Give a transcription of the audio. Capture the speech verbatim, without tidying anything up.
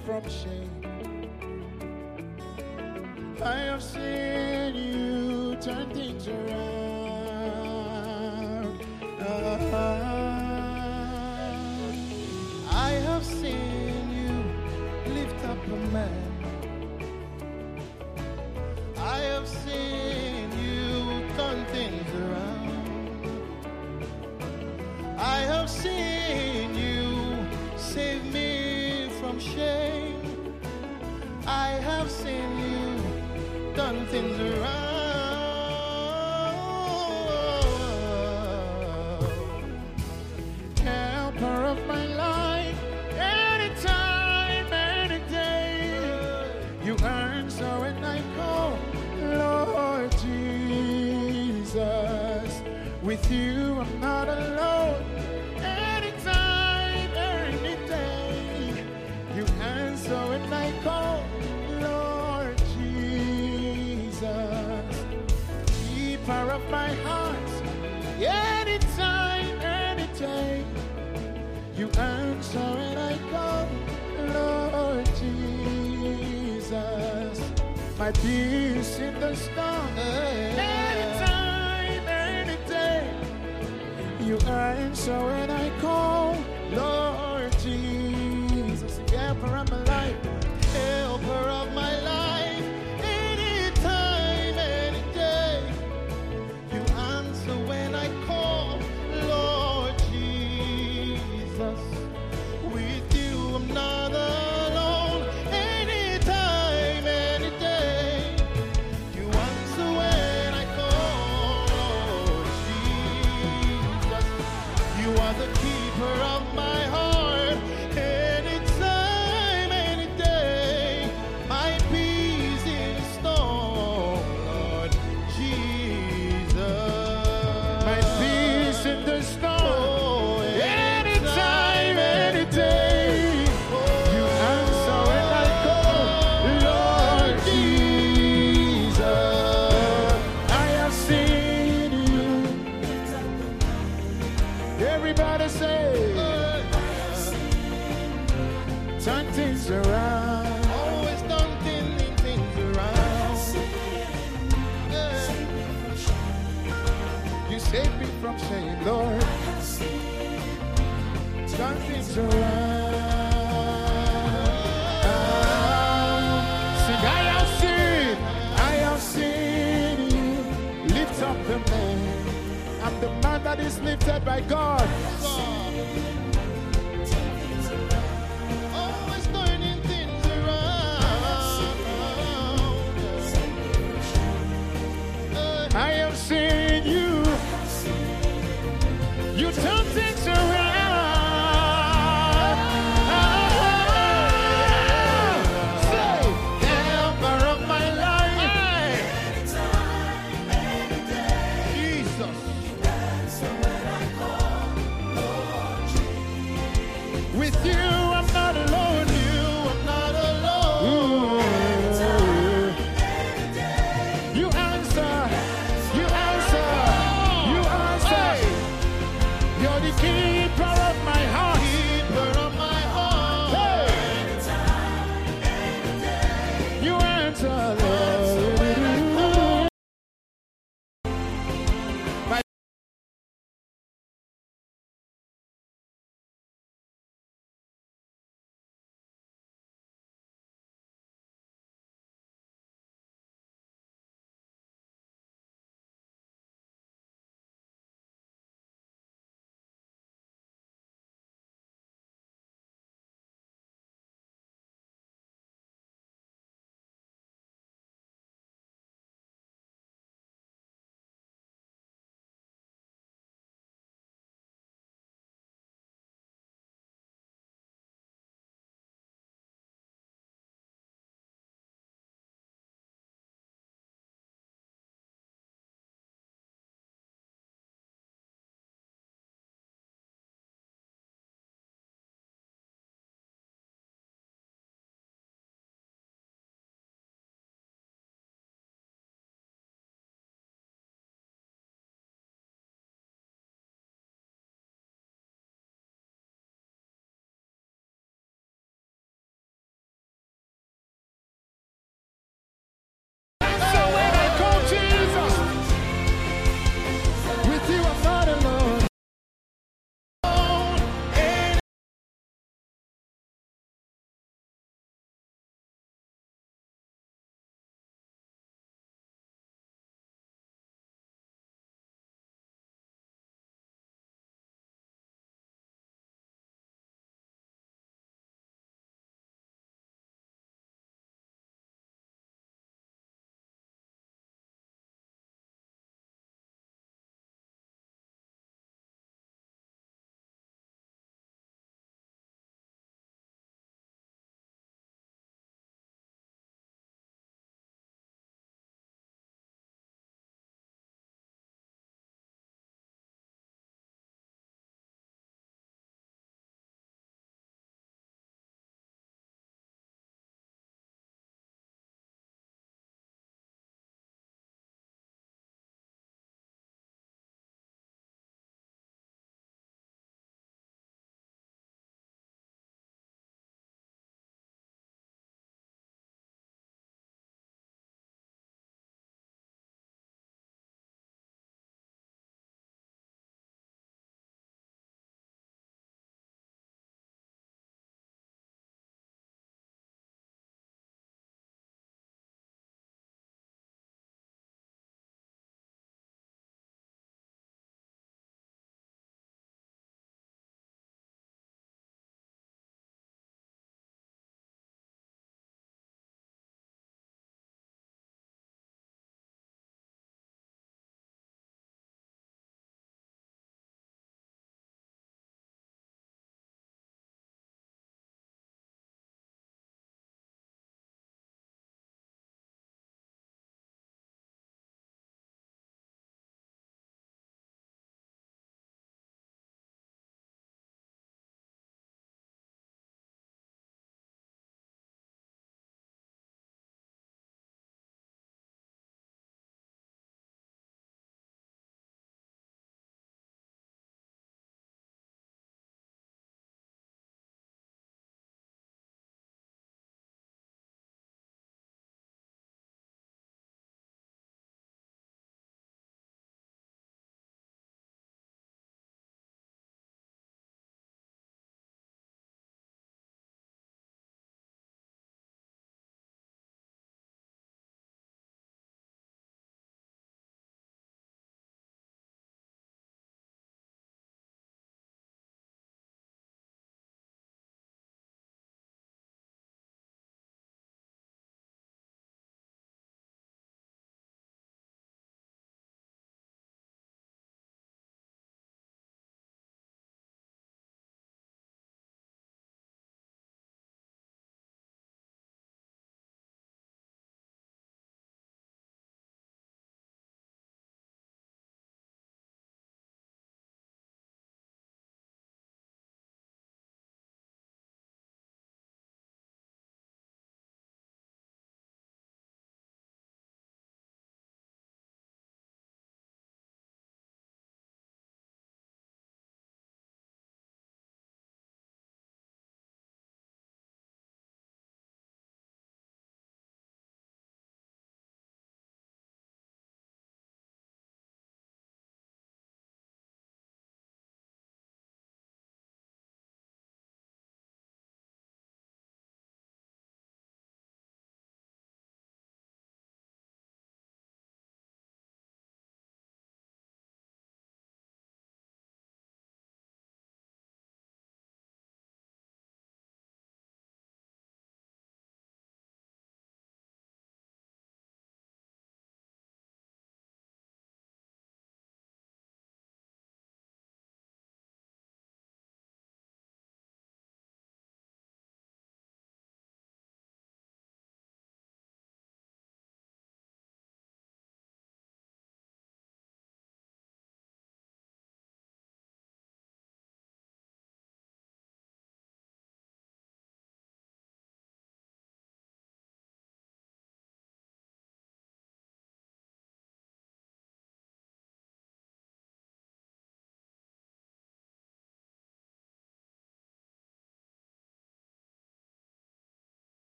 from shame. I have seen you turn things around. I have seen you lift up a man. I have seen you turn things around. I have seen you save me from shame. I have seen you turn things around. Helper of my life, anytime, any day, you answer when I call, Lord Jesus. With you I'm not alone. Anytime, any day, you answer when I call, Lord Jesus. Keeper of my heart, anytime, any day, you answer when I call, Lord Jesus. My peace in the storm, anytime, any day, you answer when I call, Lord Jesus. Helper of my life, helper of my life, anytime, any day, you answer when I call, Lord Jesus. With you I'm not alone. Anytime, any day, you answer when I call, Lord Jesus. You are the keeper of my heart. Anytime, any day, my peace in the storm, Lord Jesus. My peace in the storm. Anytime, any day, you answer when I call, Lord Jesus. I have seen you. Everybody say, turn things around. Always done things, things around. You save me from shame, Lord. Turn things around. Sing, I have seen, I have seen you lift up the man. I'm the man that is lifted by God. Always turning things around. I have seen you. You turn things